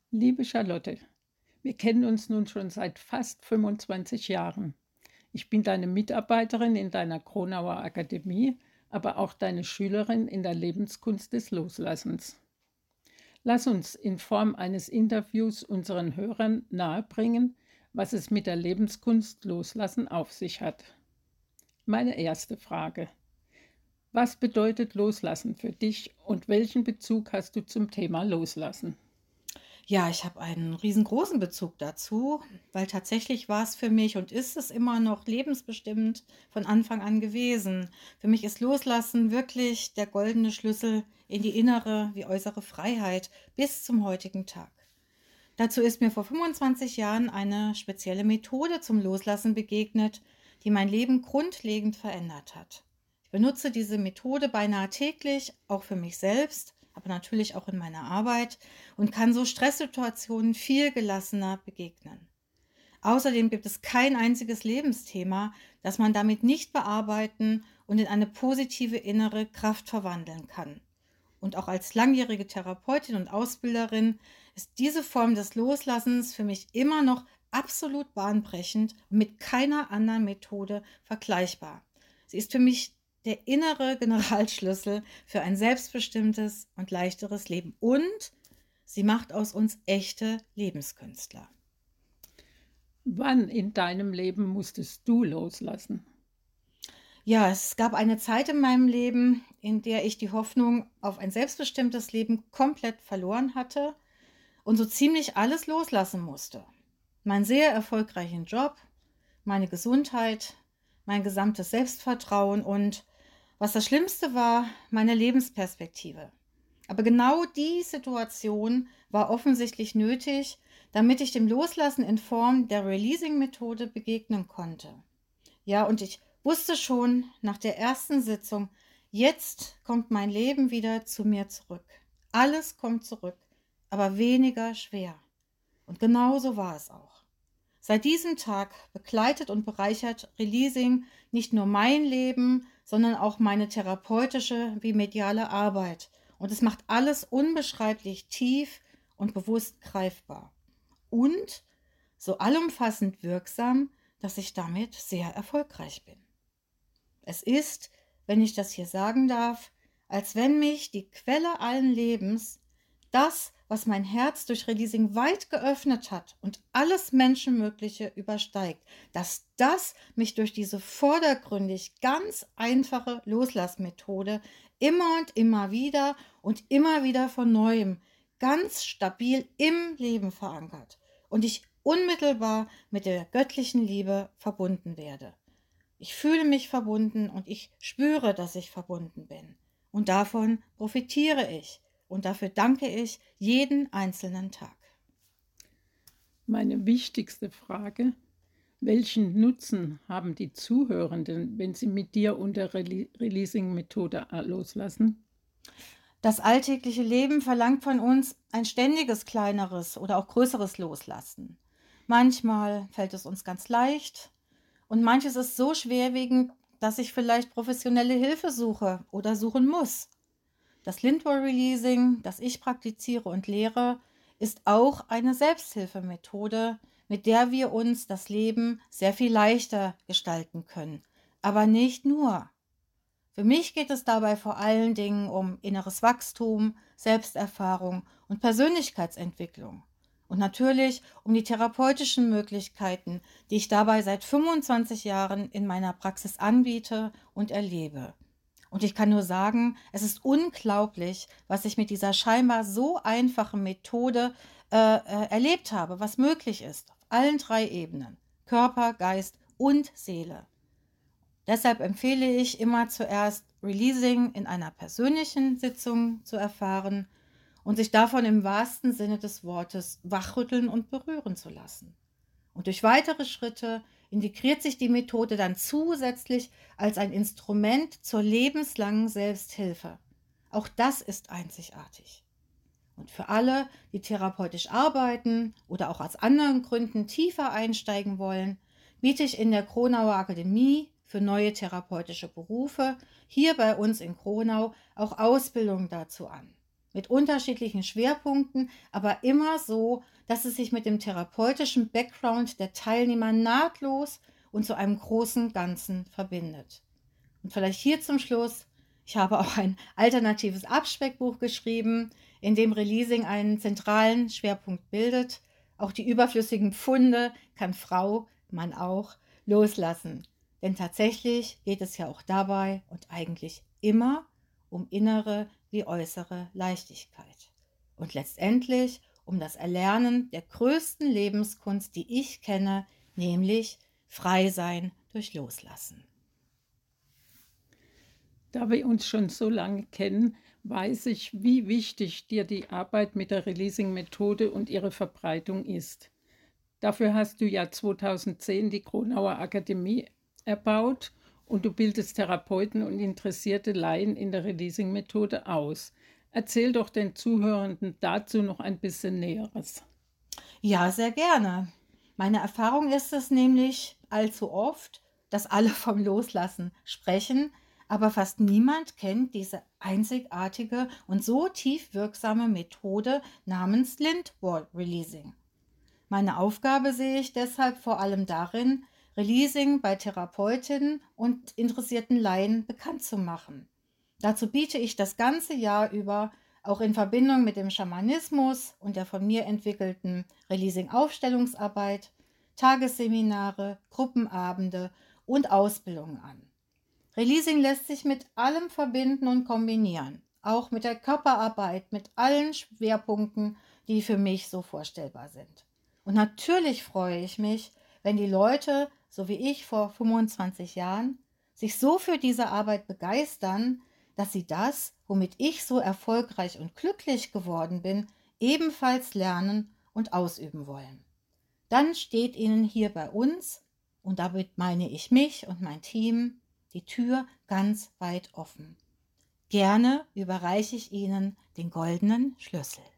Liebe Charlotte, wir kennen uns nun schon seit fast 25 Jahren. Ich bin deine Mitarbeiterin in deiner Kronauer Akademie, aber auch deine Schülerin in der Lebenskunst des Loslassens. Lass uns in Form eines Interviews unseren Hörern nahebringen, was es mit der Lebenskunst Loslassen auf sich hat. Meine erste Frage. Was bedeutet Loslassen für dich und welchen Bezug hast du zum Thema Loslassen? Ja, ich habe einen riesengroßen Bezug dazu, weil tatsächlich war es für mich und ist es immer noch lebensbestimmend von Anfang an gewesen. Für mich ist Loslassen wirklich der goldene Schlüssel in die innere wie äußere Freiheit bis zum heutigen Tag. Dazu ist mir vor 25 Jahren eine spezielle Methode zum Loslassen begegnet, die mein Leben grundlegend verändert hat. Ich benutze diese Methode beinahe täglich, auch für mich selbst, aber natürlich auch in meiner Arbeit und kann so Stresssituationen viel gelassener begegnen. Außerdem gibt es kein einziges Lebensthema, das man damit nicht bearbeiten und in eine positive innere Kraft verwandeln kann. Und auch als langjährige Therapeutin und Ausbilderin ist diese Form des Loslassens für mich immer noch absolut bahnbrechend und mit keiner anderen Methode vergleichbar. Sie ist für mich der innere Generalschlüssel für ein selbstbestimmtes und leichteres Leben. Und sie macht aus uns echte Lebenskünstler. Wann in deinem Leben musstest du loslassen? Ja, es gab eine Zeit in meinem Leben, in der ich die Hoffnung auf ein selbstbestimmtes Leben komplett verloren hatte und so ziemlich alles loslassen musste. Meinen sehr erfolgreichen Job, meine Gesundheit, mein gesamtes Selbstvertrauen und, was das Schlimmste war, meine Lebensperspektive. Aber genau die Situation war offensichtlich nötig, damit ich dem Loslassen in Form der Releasing-Methode begegnen konnte. Ja, und ich wusste schon nach der ersten Sitzung, jetzt kommt mein Leben wieder zu mir zurück. Alles kommt zurück, aber weniger schwer. Und genau so war es auch. Seit diesem Tag begleitet und bereichert Releasing nicht nur mein Leben, sondern auch meine therapeutische wie mediale Arbeit. Und es macht alles unbeschreiblich tief und bewusst greifbar. Und so allumfassend wirksam, dass ich damit sehr erfolgreich bin. Es ist, wenn ich das hier sagen darf, als wenn mich die Quelle allen Lebens, das, was mein Herz durch Releasing weit geöffnet hat und alles Menschenmögliche übersteigt, dass das mich durch diese vordergründig ganz einfache Loslassmethode immer und immer wieder von neuem ganz stabil im Leben verankert und ich unmittelbar mit der göttlichen Liebe verbunden werde. Ich fühle mich verbunden und ich spüre, dass ich verbunden bin. Und davon profitiere ich. Und dafür danke ich jeden einzelnen Tag. Meine wichtigste Frage: Welchen Nutzen haben die Zuhörenden, wenn sie mit dir unter Releasing-Methode loslassen? Das alltägliche Leben verlangt von uns ein ständiges kleineres oder auch größeres Loslassen. Manchmal fällt es uns ganz leicht und manches ist so schwerwiegend, dass ich vielleicht professionelle Hilfe suche oder suchen muss. Das Lindwall Releasing, das ich praktiziere und lehre, ist auch eine Selbsthilfemethode, mit der wir uns das Leben sehr viel leichter gestalten können. Aber nicht nur. Für mich geht es dabei vor allen Dingen um inneres Wachstum, Selbsterfahrung und Persönlichkeitsentwicklung. Und natürlich um die therapeutischen Möglichkeiten, die ich dabei seit 25 Jahren in meiner Praxis anbiete und erlebe. Und ich kann nur sagen, es ist unglaublich, was ich mit dieser scheinbar so einfachen Methode erlebt habe, was möglich ist, auf allen drei Ebenen, Körper, Geist und Seele. Deshalb empfehle ich immer zuerst Releasing in einer persönlichen Sitzung zu erfahren und sich davon im wahrsten Sinne des Wortes wachrütteln und berühren zu lassen. Und durch weitere Schritte integriert sich die Methode dann zusätzlich als ein Instrument zur lebenslangen Selbsthilfe. Auch das ist einzigartig. Und für alle, die therapeutisch arbeiten oder auch aus anderen Gründen tiefer einsteigen wollen, biete ich in der Kronauer Akademie für neue therapeutische Berufe hier bei uns in Kronau auch Ausbildung dazu an. mit unterschiedlichen Schwerpunkten, aber immer so, dass es sich mit dem therapeutischen Background der Teilnehmer nahtlos und zu einem großen Ganzen verbindet. Und vielleicht hier zum Schluss: Ich habe auch ein alternatives Abspeckbuch geschrieben, in dem Releasing einen zentralen Schwerpunkt bildet. Auch die überflüssigen Pfunde kann Frau, Mann auch, loslassen. Denn tatsächlich geht es ja auch dabei und eigentlich immer um innere wie äußere Leichtigkeit. Und letztendlich um das Erlernen der größten Lebenskunst, die ich kenne, nämlich frei sein durch Loslassen. Da wir uns schon so lange kennen, weiß ich, wie wichtig dir die Arbeit mit der Releasing-Methode und ihre Verbreitung ist. Dafür hast du ja 2010 die Kronauer Akademie erbaut und du bildest Therapeuten und interessierte Laien in der Releasing-Methode aus. Erzähl doch den Zuhörenden dazu noch ein bisschen Näheres. Ja, sehr gerne. Meine Erfahrung ist es nämlich allzu oft, dass alle vom Loslassen sprechen, aber fast niemand kennt diese einzigartige und so tief wirksame Methode namens Lindwall Releasing. Meine Aufgabe sehe ich deshalb vor allem darin, Releasing bei Therapeutinnen und interessierten Laien bekannt zu machen. Dazu biete ich das ganze Jahr über, auch in Verbindung mit dem Schamanismus und der von mir entwickelten Releasing-Aufstellungsarbeit, Tagesseminare, Gruppenabende und Ausbildungen an. Releasing lässt sich mit allem verbinden und kombinieren, auch mit der Körperarbeit, mit allen Schwerpunkten, die für mich so vorstellbar sind. Und natürlich freue ich mich, wenn die Leute, so wie ich vor 25 Jahren, sich so für diese Arbeit begeistern, dass sie das, womit ich so erfolgreich und glücklich geworden bin, ebenfalls lernen und ausüben wollen. Dann steht ihnen hier bei uns, und damit meine ich mich und mein Team, die Tür ganz weit offen. Gerne überreiche ich Ihnen den goldenen Schlüssel.